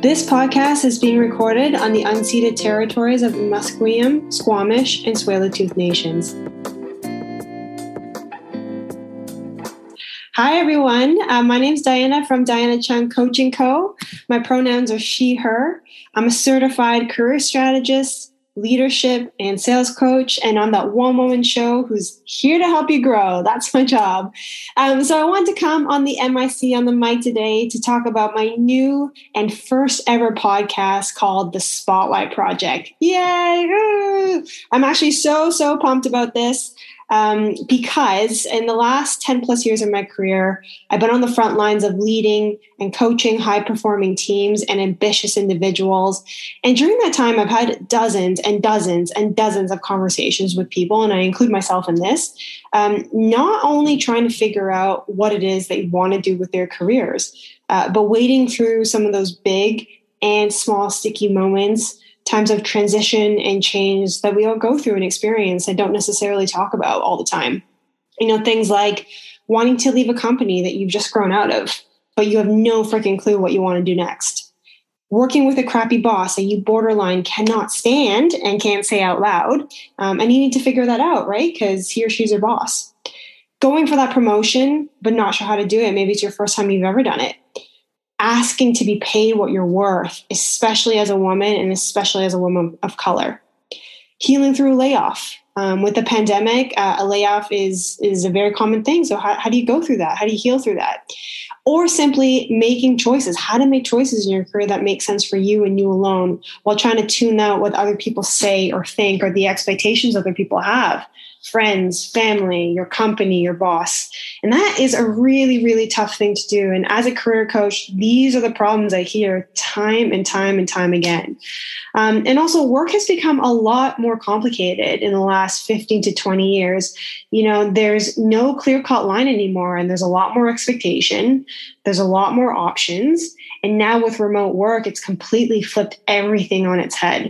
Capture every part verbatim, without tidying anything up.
This podcast is being recorded on the unceded territories of the Musqueam, Squamish, and Tsleil-Waututh nations. Hi, everyone. Uh, my name is Diana from Diana Chung Coaching Co. My pronouns are she, her. I'm a certified career strategist, leadership, and sales coach, and I'm that one-woman show who's here to help you grow. That's my job. Um, so I want to come on the M I C on the mic today to talk about my new and first ever podcast called The Spotlight Project. Yay! Ooh. I'm actually so, so pumped about this. Um, because in the last ten plus years of my career, I've been on the front lines of leading and coaching high performing teams and ambitious individuals. And during that time, I've had dozens and dozens and dozens of conversations with people, and I include myself in this, um, not only trying to figure out what it is they want to do with their careers, uh, but wading through some of those big and small sticky moments, times of transition and change that we all go through and experience and don't necessarily talk about all the time. You know, things like wanting to leave a company that you've just grown out of, but you have no freaking clue what you want to do next. Working with a crappy boss that you borderline cannot stand and can't say out loud. Um, and you need to figure that out, right? Because he or she's your boss. Going for that promotion, but not sure how to do it. Maybe it's your first time you've ever done it. Asking to be paid what you're worth, especially as a woman and especially as a woman of color. Healing through a layoff. Um, with the pandemic, uh, a layoff is, is a very common thing. So how, how do you go through that? How do you heal through that? Or simply making choices, how to make choices in your career that make sense for you and you alone while trying to tune out what other people say or think or the expectations other people have. Friends, family, your company, your boss. And that is a really, really tough thing to do. And as a career coach, these are the problems I hear time and time and time again. Um, and also work has become a lot more complicated in the last fifteen to twenty years. You know, there's no clear-cut line anymore, and there's a lot more expectation. There's a lot more options. And now with remote work, it's completely flipped everything on its head.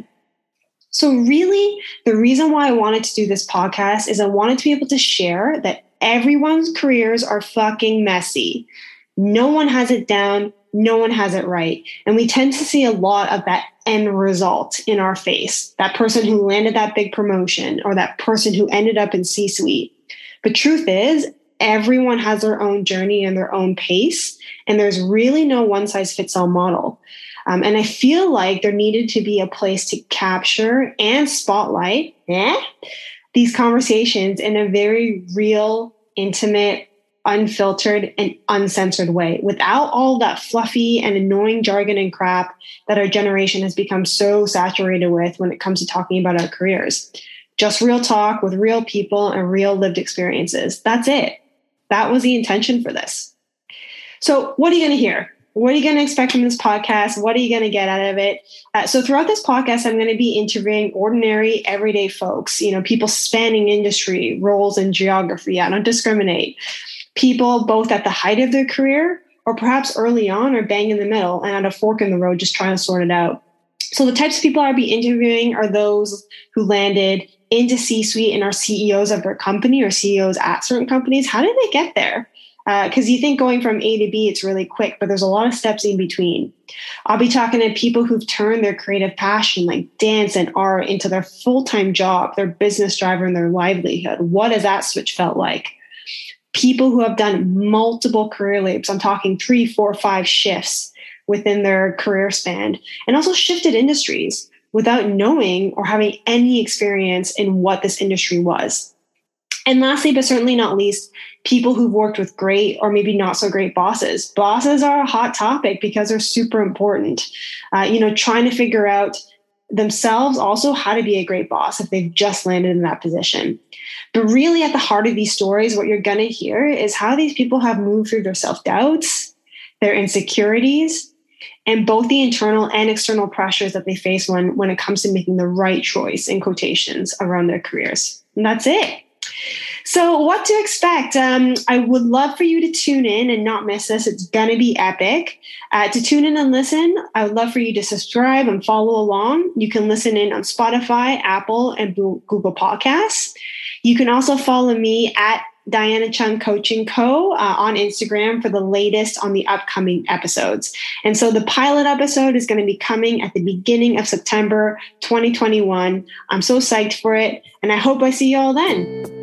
So really, the reason why I wanted to do this podcast is I wanted to be able to share that everyone's careers are fucking messy. No one has it down. No one has it right. And we tend to see a lot of that end result in our face. That person who landed that big promotion or that person who ended up in C-suite. But truth is, everyone has their own journey and their own pace. And there's really no one-size-fits-all model. Um, and I feel like there needed to be a place to capture and spotlight eh, these conversations in a very real, intimate, unfiltered, and uncensored way without all that fluffy and annoying jargon and crap that our generation has become so saturated with when it comes to talking about our careers. Just real talk with real people and real lived experiences. That's it. That was the intention for this. So what are you going to hear? What are you going to expect from this podcast? What are you going to get out of it? Uh, so throughout this podcast, I'm going to be interviewing ordinary, everyday folks, you know, people spanning industry, roles, and geography. I don't discriminate. People both at the height of their career or perhaps early on or bang in the middle and at a fork in the road, just trying to sort it out. So the types of people I'll be interviewing are those who landed into C-suite and are C E Os of their company or C E Os at certain companies. How did they get there? Because uh, you think going from A to B, it's really quick, but there's a lot of steps in between. I'll be talking to people who've turned their creative passion like dance and art into their full-time job, their business driver, and their livelihood. What has that switch felt like? People who have done multiple career leaps. I'm talking three, four, five shifts within their career span, and also shifted industries without knowing or having any experience in what this industry was. And lastly, but certainly not least, people who've worked with great or maybe not so great bosses. Bosses are a hot topic because they're super important. Uh, you know, trying to figure out themselves also how to be a great boss if they've just landed in that position. But really at the heart of these stories, what you're going to hear is how these people have moved through their self-doubts, their insecurities, and both the internal and external pressures that they face when, when it comes to making the right choice, in quotations, around their careers. And that's it. So what to expect? Um, I would love for you to tune in and not miss this. It's going to be epic. Uh, to tune in and listen, I would love for you to subscribe and follow along. You can listen in on Spotify, Apple, and Google Podcasts. You can also follow me at Diana Chung Coaching Co. Uh, on Instagram for the latest on the upcoming episodes. And so the pilot episode is going to be coming at the beginning of September twenty twenty-one. I'm so psyched for it, and I hope I see you all then.